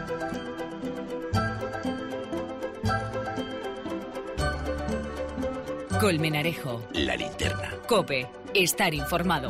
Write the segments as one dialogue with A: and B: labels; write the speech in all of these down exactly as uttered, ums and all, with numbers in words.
A: Colmenarejo.
B: La linterna.
A: COPE. Estar informado.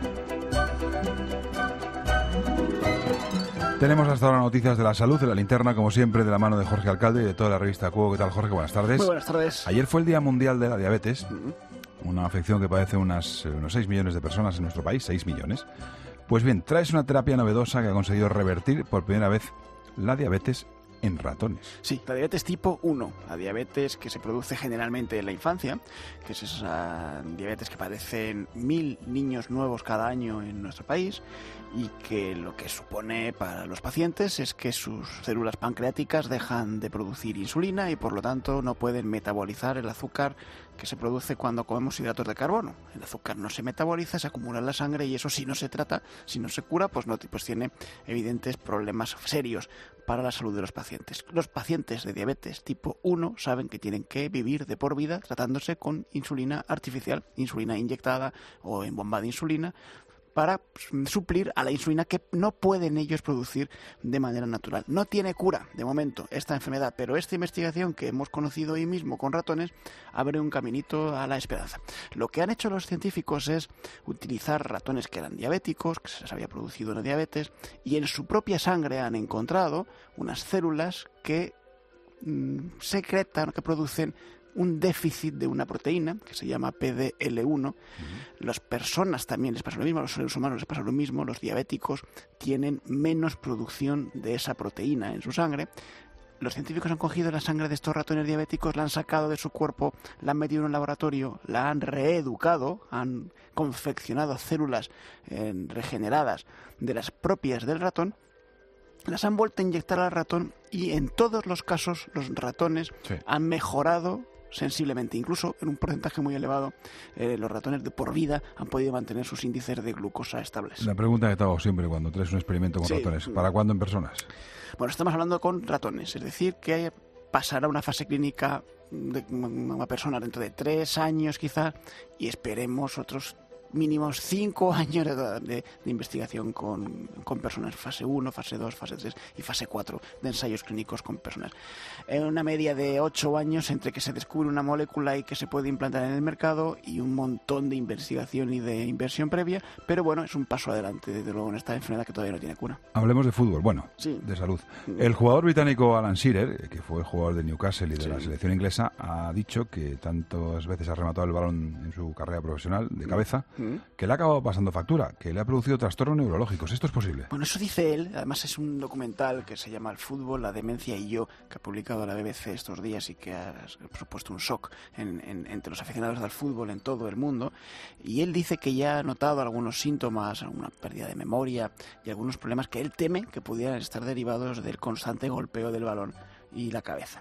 C: Tenemos hasta ahora noticias de la salud, de la linterna, como siempre, de la mano de Jorge Alcalde y de toda la revista Cuo. ¿Qué tal, Jorge? Buenas tardes.
D: Muy buenas tardes.
C: Ayer fue el Día Mundial de la Diabetes, uh-huh. una afección que padece unas, unos seis millones de personas en nuestro país, seis millones. Pues bien, traes una terapia novedosa que ha conseguido revertir por primera vez la diabetes en ratones.
D: Sí, la diabetes tipo uno, la diabetes que se produce generalmente en la infancia, que es esa diabetes que padecen mil niños nuevos cada año en nuestro país y que lo que supone para los pacientes es que sus células pancreáticas dejan de producir insulina y por lo tanto no pueden metabolizar el azúcar que se produce cuando comemos hidratos de carbono. El azúcar no se metaboliza, se acumula en la sangre y eso si no se trata, si no se cura, pues no pues tiene evidentes problemas serios para la salud de los pacientes. Los pacientes de diabetes tipo uno saben que tienen que vivir de por vida tratándose con insulina artificial, insulina inyectada o en bomba de insulina, para suplir a la insulina que no pueden ellos producir de manera natural. No tiene cura, de momento, esta enfermedad, pero esta investigación que hemos conocido hoy mismo con ratones abre un caminito a la esperanza. Lo que han hecho los científicos es utilizar ratones que eran diabéticos, que se les había producido una diabetes, y en su propia sangre han encontrado unas células que mmm, secretan, que producen un déficit de una proteína que se llama P D L uno. Uh-huh. Las personas también les pasa lo mismo, a los seres humanos les pasa lo mismo, los diabéticos tienen menos producción de esa proteína en su sangre. Los científicos han cogido la sangre de estos ratones diabéticos, la han sacado de su cuerpo, la han metido en un laboratorio, la han reeducado, han confeccionado células eh, regeneradas de las propias del ratón, las han vuelto a inyectar al ratón y en todos los casos los ratones sí. han mejorado sensiblemente, incluso en un porcentaje muy elevado, eh, los ratones de por vida han podido mantener sus índices de glucosa estables.
C: La pregunta que te hago siempre cuando traes un experimento con sí. ratones, ¿para cuándo en personas?
D: Bueno, estamos hablando con ratones, es decir, que pasará una fase clínica de una persona dentro de tres años quizás y esperemos otros mínimos cinco años de, de, de investigación con, con personas, fase uno, fase dos, fase tres y fase cuatro de ensayos clínicos con personas. En una media de ocho años entre que se descubre una molécula y que se puede implantar en el mercado y un montón de investigación y de inversión previa, pero bueno, es un paso adelante, desde luego, en esta enfermedad que todavía no tiene cura.
C: Hablemos de fútbol, bueno, sí. de salud. El jugador británico Alan Shearer, que fue jugador de Newcastle y de sí. la selección inglesa, ha dicho que tantas veces ha rematado el balón en su carrera profesional de cabeza, que le ha acabado pasando factura, que le ha producido trastornos neurológicos. ¿Esto es posible?
D: Bueno, eso dice él. Además es un documental que se llama El fútbol, la demencia y yo, que ha publicado la B B C estos días y que ha supuesto un shock en, en, entre los aficionados al fútbol en todo el mundo. Y él dice que ya ha notado algunos síntomas, alguna pérdida de memoria y algunos problemas que él teme que pudieran estar derivados del constante golpeo del balón y la cabeza.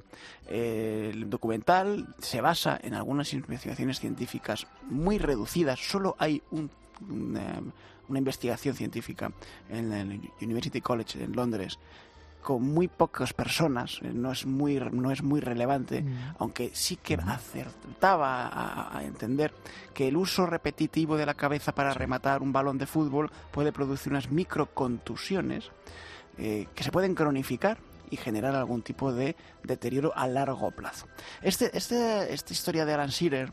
D: Eh, el documental se basa en algunas investigaciones científicas muy reducidas. Solo hay un, una, una investigación científica en el University College en Londres con muy pocas personas, no es muy no es muy relevante, mm. aunque sí que acertaba a, a entender que el uso repetitivo de la cabeza para rematar un balón de fútbol puede producir unas microcontusiones eh, que se pueden cronificar y generar algún tipo de deterioro a largo plazo. Este, este, esta historia de Alan Shearer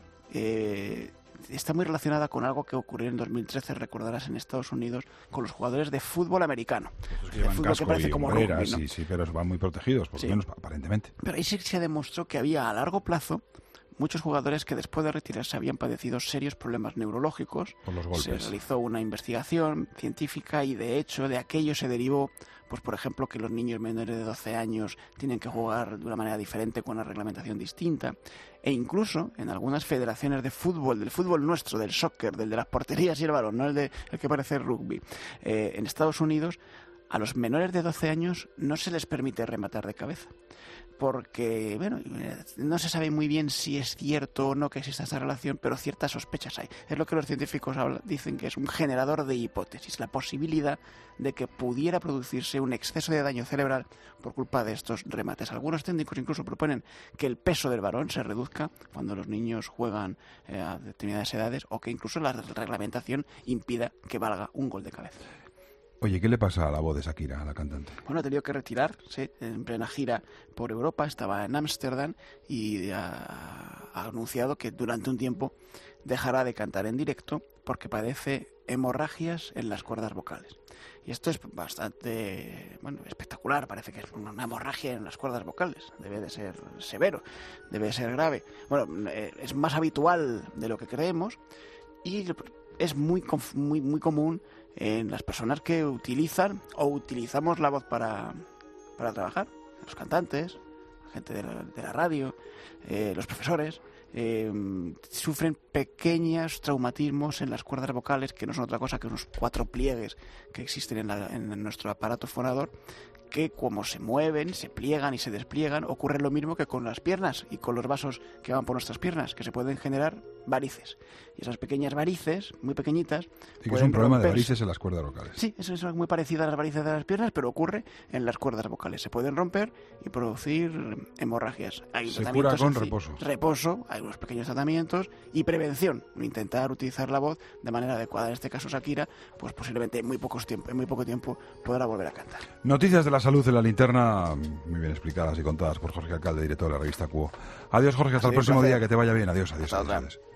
D: eh, está muy relacionada con algo que ocurrió en dos mil trece, recordarás, en Estados Unidos, con los jugadores de fútbol americano.
C: Esos que llevan casco que parece y como hombreras, rugby, ¿no? sí, sí, pero van muy protegidos, por lo sí. menos aparentemente.
D: Pero ahí sí se demostró que había a largo plazo muchos jugadores que después de retirarse habían padecido serios problemas neurológicos.
C: Por los golpes.
D: Se realizó una investigación científica y de hecho de aquello se derivó, pues por ejemplo, que los niños menores de doce años tienen que jugar de una manera diferente con una reglamentación distinta. E incluso en algunas federaciones de fútbol, del fútbol nuestro, del soccer, del de las porterías y el balón, no el de el que parece rugby, eh, en Estados Unidos, a los menores de doce años no se les permite rematar de cabeza. Porque, bueno, no se sabe muy bien si es cierto o no que exista esta relación, pero ciertas sospechas hay. Es lo que los científicos hablan, dicen que es un generador de hipótesis, la posibilidad de que pudiera producirse un exceso de daño cerebral por culpa de estos remates. Algunos técnicos incluso proponen que el peso del balón se reduzca cuando los niños juegan eh, a determinadas edades o que incluso la reglamentación impida que valga un gol de cabeza.
C: Oye, ¿qué le pasa a la voz de Shakira, a la cantante?
D: Bueno, ha tenido que retirarse en plena gira por Europa, estaba en Ámsterdam y ha, ha anunciado que durante un tiempo dejará de cantar en directo porque padece hemorragias en las cuerdas vocales. Y esto es bastante, bueno, espectacular, parece que es una hemorragia en las cuerdas vocales, debe de ser severo, debe de ser grave. Bueno, es más habitual de lo que creemos y es muy, muy, muy común en las personas que utilizan o utilizamos la voz para, para trabajar, los cantantes, la gente de la, de la radio, eh, los profesores. Eh, sufren pequeños traumatismos en las cuerdas vocales, que no son otra cosa que unos cuatro pliegues que existen en, la, en nuestro aparato fonador, que como se mueven, se pliegan y se despliegan, ocurre lo mismo que con las piernas y con los vasos que van por nuestras piernas, que se pueden generar varices. Y esas pequeñas varices, muy pequeñitas...
C: Y que es un problema romperse. de varices en las cuerdas vocales.
D: Sí, eso es muy parecido a las varices de las piernas, pero ocurre en las cuerdas vocales. Se pueden romper y producir hemorragias. Hay
C: se cura con reposo.
D: Reposo, hay unos pequeños tratamientos y prevención. Intentar utilizar la voz de manera adecuada. En este caso, Shakira, pues posiblemente en muy, pocos tiempo, en muy poco tiempo podrá volver a cantar.
C: Noticias de la salud en la linterna, muy bien explicadas y contadas por Jorge Alcalde, director de la revista Cuo. Adiós, Jorge, hasta el próximo día, que te vaya bien. Adiós, adiós, adiós. adiós.